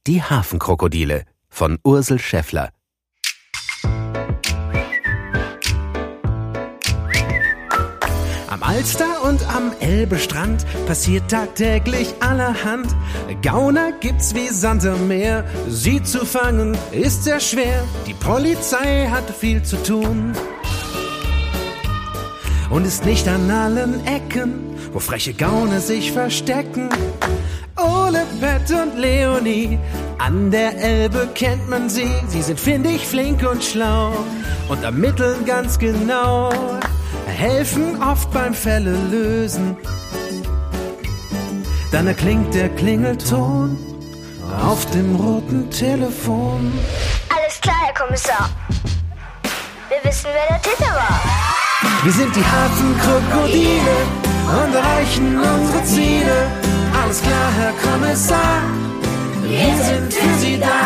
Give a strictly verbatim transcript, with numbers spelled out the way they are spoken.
Die Hafenkrokodile von Ursel Schäffler. Am Alster und am Elbestrand passiert tagtäglich allerhand. Gauner gibt's wie Sand am Meer, sie zu fangen ist sehr schwer. Die Polizei hat viel zu tun und ist nicht an allen Ecken, wo freche Gauner sich verstecken. Ole, Pet und Leonie, an der Elbe kennt man sie. Sie sind findig, flink und schlau und ermitteln ganz genau, helfen oft beim Fälle lösen. Dann erklingt der Klingelton auf dem roten Telefon. Alles klar, Herr Kommissar. Wir wissen, wer der Täter war. Wir sind die Hafenkrokodile und erreichen unsere Ziele. Alles klar, Herr Kommissar, wir sind für Sie da.